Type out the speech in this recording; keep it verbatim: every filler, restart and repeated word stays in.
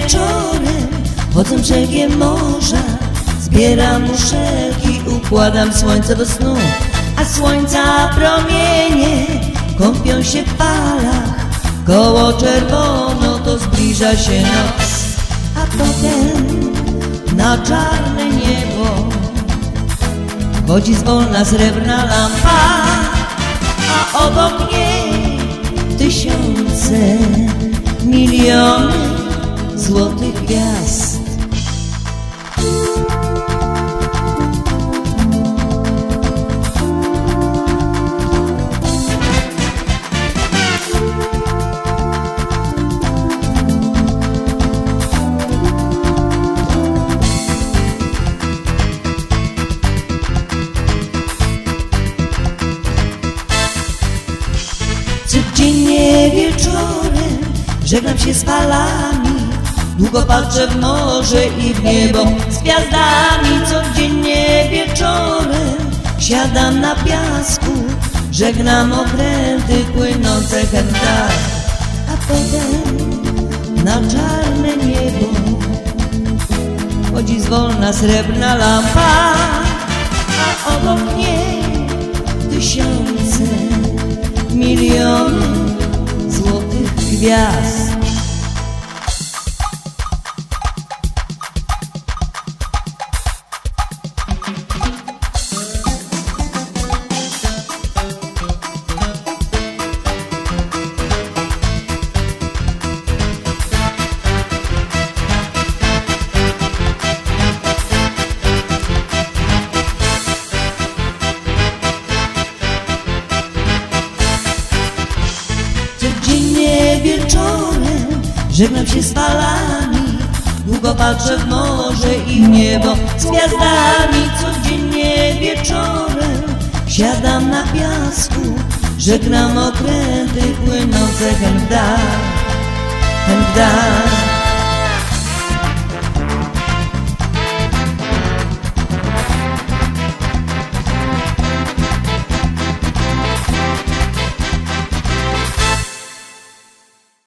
wieczorem chodzę brzegiem morza, zbieram muszelki, układam słońce do snu, a słońca promienie kąpią się w falach. Koło czerwono to zbliża się noc, a potem na czarne niebo chodzi zwolna srebrna lampa, a obok niej tysiące, miliony złotych gwiazd. Codziennie wieczorem żegnam się z falami, długo patrzę w morze i w niebo z gwiazdami. Codziennie wieczorem siadam na piasku, żegnam okręty płynące hen w dal, a potem na czarne niebo chodzi zwolna srebrna lampa, a obok niej tysiące, miliony złotych gwiazd. Codziennie wieczorem żegnam się z falami, długo patrzę w morze i w niebo z gwiazdami. Codziennie wieczorem siadam na piasku, żegnam okręty płynące hen w dal, hen w dal.